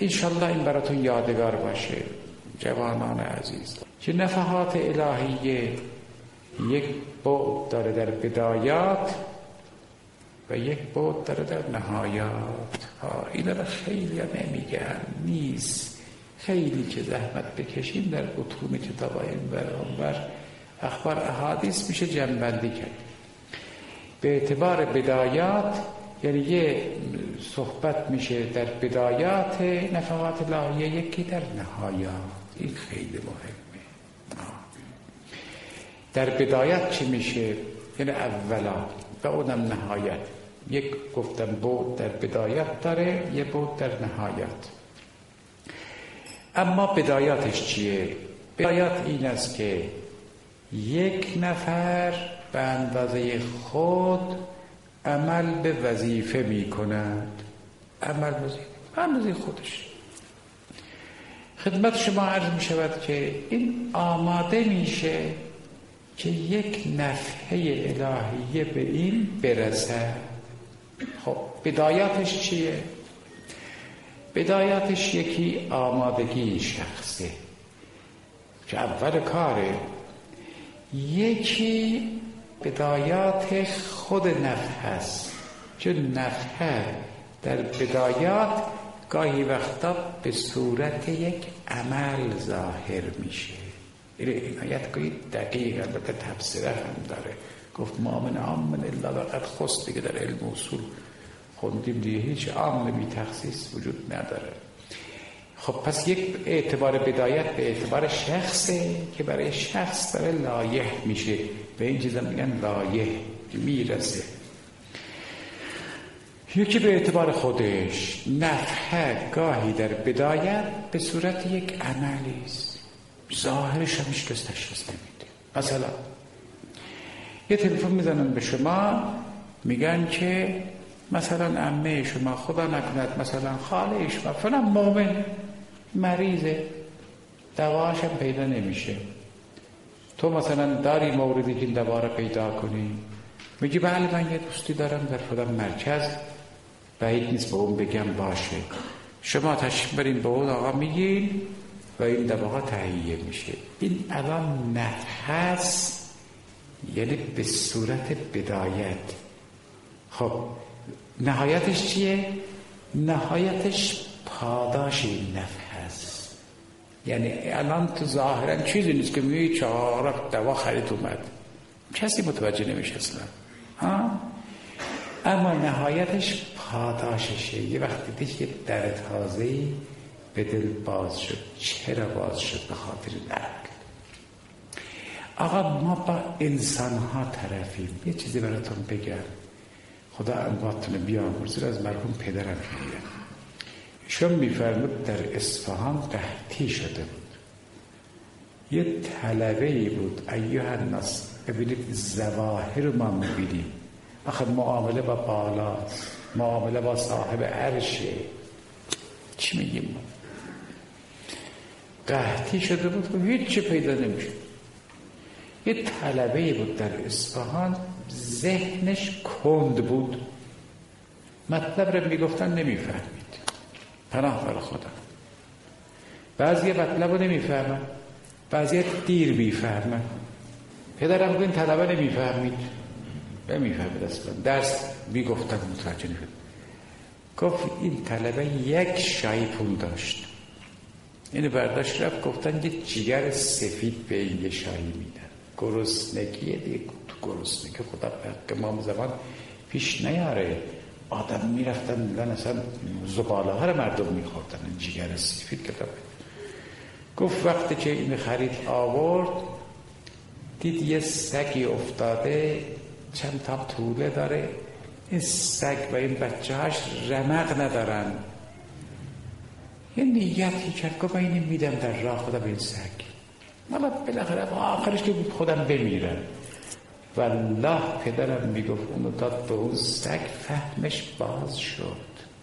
انشالله این براتون یادگار باشه جوانان عزیز که نفحات الهیه یک بعد داره در بدایات و یک بعد داره در نهایات. اینا رو خیلی نمیگن، نیست خیلی که زحمت بکشیم در بطون کتاب این برانبر اخبار احادیث میشه جمع‌بندی کرد. به اعتبار بدایات یعنی یه صحبت میشه در بدایات نفحات الهیه، یکی در نهایات. این خیلی مهمه. در بدایت چی میشه؟ یعنی اولا و اونم نهایت. یک گفتم بود در بدایت داره، یه بود در نهایت. اما بدایاتش چیه؟ بدایات این است که یک نفر به اندازه خود عمل به وظیفه می کند. عمل به اندازه خودش. خدمت شما عرض می شود که این آماده میشه که یک نفحه الهیه به این برسد. خب بدایاتش چیه؟ بدایاتش یکی آمادگی شخصه که اول کاره، یکی بدایات خود نفح است. چون نفح در بدایات گاهی وقتا به صورت یک عمل ظاهر میشه. این آیت گاهی دقیق البته تفسیره هم داره، گفت ما من عام الا وقد خص، دیگه در علم اصول خوندیم دیگه هیچ عام بی تخصیص وجود نداره. خب پس یک اعتبار بدایت به اعتبار شخصه که برای شخص داره لایح میشه، به این چیزا میگن لایح میرسه. یکی به اعتبار خودش. نفحه گاهی در بدایت به صورت یک عملی است، ظاهرش هم هیچ کس تشخیص نمیده. مثلا یه تلفن میزنن به شما میگن که مثلا عمه شما خدا نکند مثلا خاله شما فلان مومن مریضه، دواش هم پیدا نمیشه، تو مثلا داری موردی که این دوا رو پیدا کنی؟ میگی بله من یه دوستی دارم در فلان مرکز، بعید نیست به اون بگم باشه. شما تشریف برین به اون آقا میگین و این دواها تهیه میشه. این الان نفحه یعنی به صورت بدایت. خب نهایتش چیه؟ نهایتش پاداش این نفحه است. یعنی الان تو ظاهرا چیزی نیست که میگی 4 دوا خرید اومد، کسی متوجه نمیشه اصلا. اما نهایتش پاداششه. یه وقتی دیدی که در تازه‌ای به دل باز شد. چرا باز شد؟ به خاطر عقل. آقا ما با انسان ها طرفیم. یه چیزی براتون بگم، خدا امواتون بیامرزه، از مرحوم پدرم میگم. ایشون میفرمود در اصفهان قحطی شده بود. یه طلبه‌ای بود، ایها الناس ببینید ظواهر ما میبینیم، آخه معامله با بالاست، معامله با صاحب عرشه. چی میگیم؟ قحطی شده بود و هیچ چی پیدا نمیشه. یه طلبه‌ای بود در اصفهان، ذهنش کند بود، مطلب رو میگفتن نمیفهمید. پناه بر خدا. بعضی مطلب رو نمیفهمن، بعضی دیر میفهمن. پدرم این طلبه نمیفهمید اصلا، درس میگفتن متوجه نشد. گفت این طلبه یک شای پول داشت، اینو برداشت رفت، گفتن یه جگر سفید به این یه شایی میدن. گرسنگیه دیگه، تو گرسنگی خدا به ما زمان پیش نیاره. آدم میرفتن میدن اصلا زباله ها رو مردم میخوردن، جگر سفید کتاب. گفت وقتی که این خرید آورد دید یه سگی افتاده، چند تا طوله داره، این سگ و این بچه هاش رمق ندارن. یه نیتی کرد، گفت اینی میدم در راه خدا به این سگ، مالا بالاخره آخرش که خودم بمیرم. والله پدرم میگفت اونو داد به اون سگ، فهمش باز شد.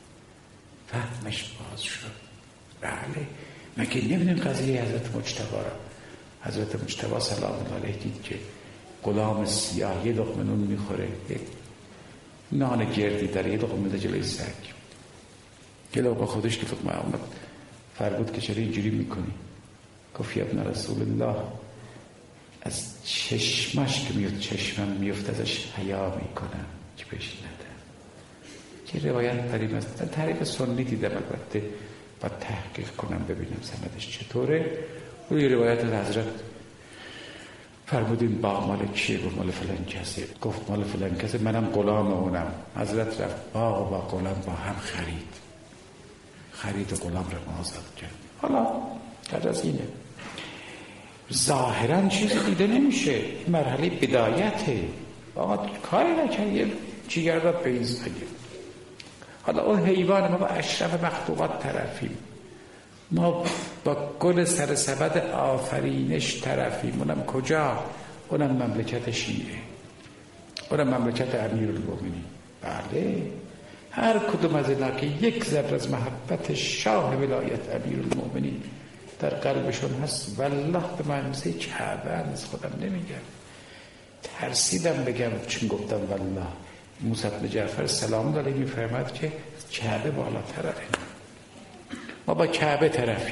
بله، مگه نمیدونیم قضیه حضرت مجتبی را؟ حضرت مجتبی سلام الله علیه دید که غلام سیاه یه لقمه نون میخوره، نان گردی داره، یه لقمه میده جلوی سگ. گله با خودش گفت محمد فرمود که چرا اینجوری میکنی؟ گفت یا ابن رسول الله از چشمش که میاد چشمم میفت ازش حیا میکنم که بهش ندم. که روایت داریم از طریق سنی دیدم، البته باید تحقیق کنم ببینم سندش چطوره. روی روایت حضرت فرمودین باغ مال کیه؟ گفت مال فلان کسی. گفت مال فلان کسی، منم غلام اونم. حضرت رفت باغ و غلام با هم خرید و غلام رو آزاد کرد. حالا قدر از اینه، ظاهرا چیزی دیده نمیشه، مرحله بدایته. آقا کاری نکنیم چیگر را بیز بگیم. حالا اون حیوان، ما با اشرف مخلوقات طرفیم، ما با گل سر سبد آفرینش طرفیم. اونم کجا؟ اونم مملکت شیعه، اونم مملکت امیرالمومنین. بله، هر کدوم از اینا که یک ذره از محبت شاه ولایت امیرالمومنین در قلبشون هست، والله به معنی کعبه از خودم نمیگم، ترسیدم بگم چون گفتم والله. موسی بن جعفر سلام الله علیه میفرماد که کعبه بالاتره، ما با کعبه طرفیم.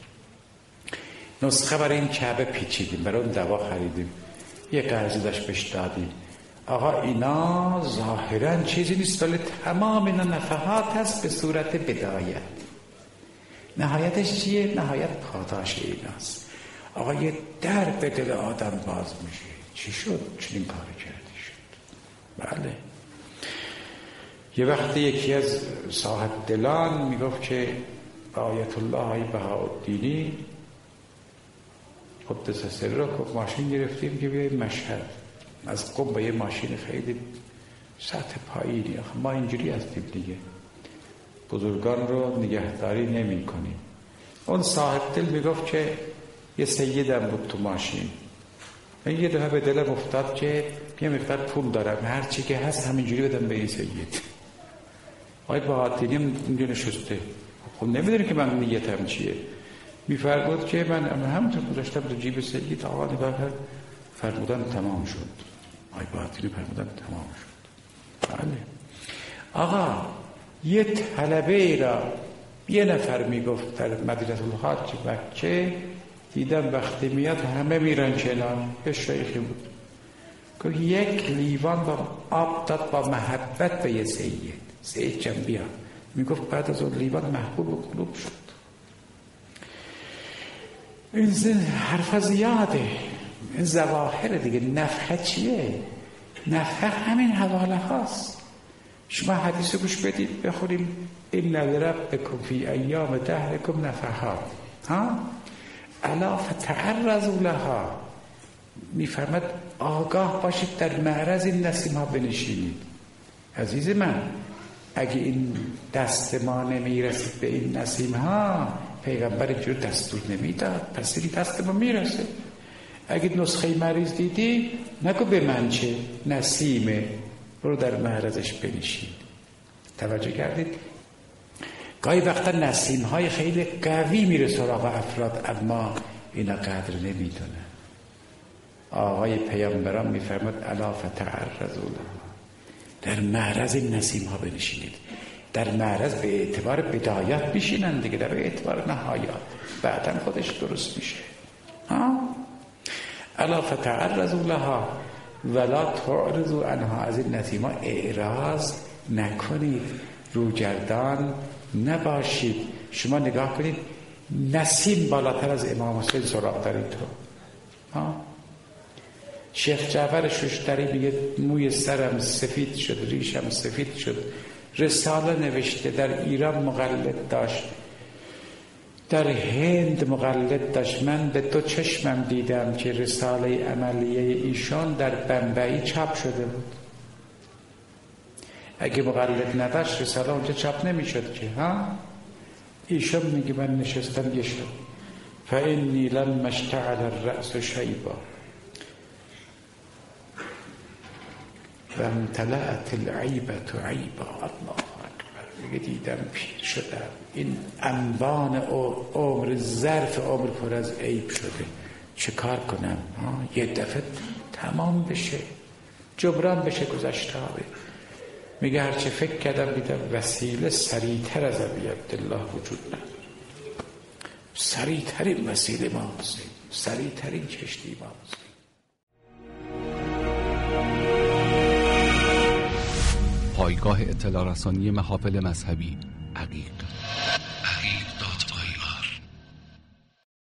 نسخه برای این کعبه پیچیدیم، برای اون دوا خریدیم، یه قرضی داشت بهش دادیم. آقا اینا ظاهرا چیزی نیست، ولی تمام اینا نفحات هست به صورت بدایت. نهایتش چیه؟ نهایت پاداش ایناست. آقا یه در به دل آدم باز میشه. چی شد؟ چنین کاری کردی شد. بله، یه وقتی یکی از صاحب دلان میگفت که آیت الله بهاءالدینی قدس سره که ماشین گرفتیم که بیاییم مشهد، از قم با یه ماشین خیلی سطح پایینی. ما اینجوری هستیم دیگه، بزرگان رو نگهداری نمی کنیم. اون صاحب دل میگفت که یه سیدم بود تو ماشین، من یه دفعه به دلم افتاد که یه مقدار پول دارم، هر چی که هست همینجوری بدم به این سید. آقای بهاءالدینی اونجا نشسته، خب نمیدونی که من نیتم چیه. میفرمود که من همونطور گذاشتم تو جیب سید. آقا نگاه کرد، فرمودن تمام شد. آقای بهاءالدینی فرمودن تمام شد. بله آقا، یه طلبه را یه نفر میگفت در مدینه الحاج مکه، دیدم وقتی میاد همه میرن کنار. یه شیخی بود که یک لیوان با آب داد با محبت به یه سید جنبی ها. میگفت بعد از اون لیوان محبوب و قلوب شد. این حرف زیاده، این ظواهر دیگه. نفحه چیه؟ نفحه همین حواله هاست. شما حدیث گوش بدید بخوریم این لربکم فی ایام دهرکم نفحات الا فتعرضوا لها. میفرماد آگاه باشید در معرض این نسیم ها بنشینید. عزیز من، اگه این دست ما نمیرسید به این نسیم ها، پیغمبر اینجور دستور نمیداد، پس این دست ما میرسه. اگه نسخه مریض دیدی نگو به من چه، نسیمه، برو در معرضش بنشین. توجه کردید؟ گاهی وقتا نسیم های خیلی قوی میره سراغ افراد، اما اینا قدر نمیدونه. آقای پیامبران میفرماد الا فتعرضوا لها، در معرض این نسیم ها بنشینید. در معرض به اعتبار بدایت میشینن دیگه، در اعتبار نهایت بعدم خودش درست میشه. الا فتعرضوا لها ولا تعرضوا عنها. از این نسیم ها اعراض نکنید، روگردان نباشید. شما نگاه کنید، نسیم بالاتر از امام حسین سراغ دارید تو. شیخ جعفر ششتری میگه موی سرم سفید شد، ریشم سفید شد. رساله نوشته، در ایران مقلد داشت، در هند مقلد داشت. من به دو چشمم دیدم که رساله عملیه ایشان در بمبئی چاپ شده بود. اگه مقلد نداشت رساله اونجا چاپ نمیشد که. ایشان میگه من نشستم یه شب، فإنی لما اشتعل الرأس شیبا و امتلأت العیبة عیبا. الله اکبر. میگه دیدم پیر شدم، این انبان عمر، ظرف عمر پر از عیب شده، چه کار کنم؟ یه دفعه تمام بشه، جبران بشه گذشته ها. میگه هرچه فکر کردم دیدم وسیله سریعتر از ابی عبدالله وجود نداره. سریعترین وسیله ما حسین، سریعترین کشتی ما حسین. پایگاه اطلاع رسانی محافل مذهبی عقیق.